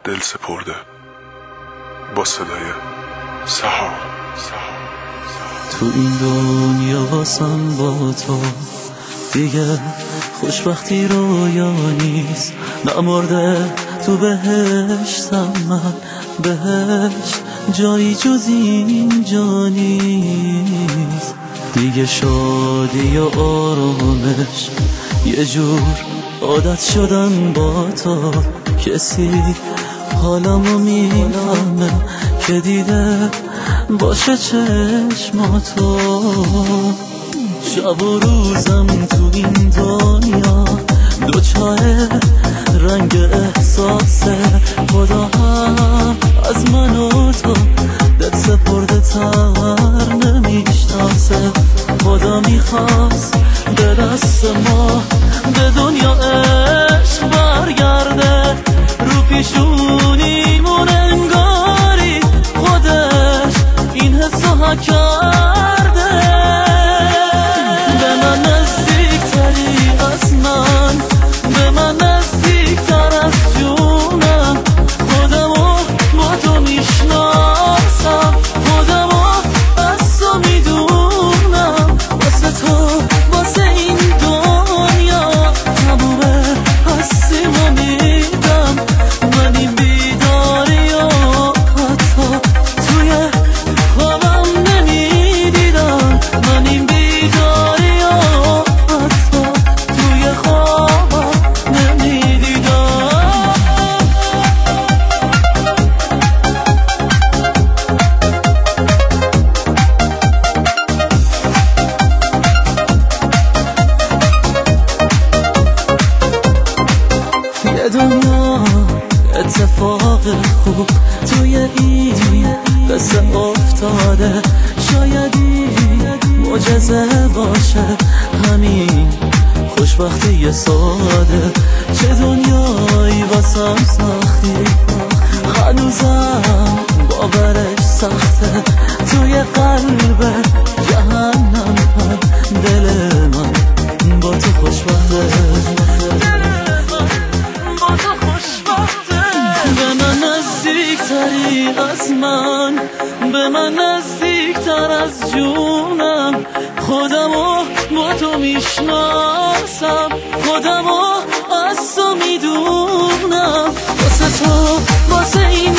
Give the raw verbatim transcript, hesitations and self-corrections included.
دل سپرده با صدای سهام. تو این دنیا واسم با تو دیگه خوشبختی رویا نیست، نمرده تو بهشتم، من بهشت جایی جز اینجا نیست. دیگه شادی و آرامش یه جور عادت شدن با تو، کسی حالمو میفهمه که دیده باشه چشماتو. شب و روزم تو این دنیا دوچاه رنگ احساسه، خدا هم از من و تو دل سپرده تر نمیشناسه. خدا میخواست به دست ما به دنیا عشق برگرده، رو پیشونیمون انگاری خودش این حسو ها کرده. به من نزدیک تری از من، به من نزدیک تر از جونم، خودمو با تو میشناسم، خودمو از تو میدونم. واسه تو واسه این دنیا تمومه هستیمو میدم. من این بیداری و حتی توی خوابم نمیدیدم، من این بیداری و حتی توی خوابم نمیدیدم. یه دنیا اتفاق خوب توی این قصه افتاده، شایدی معجزه باشه همین خوشبختی ساده. چه دنیایی واسم ساختی، هنوزم باورش سخته. توی قلب جهنم هم دل من با تو خوشبخته، به من نزدیک تری از من، به من نزدیک تر از جونم، خودمو با تو میشناسم، خودمو از تو میدونم. واسه تو واسه این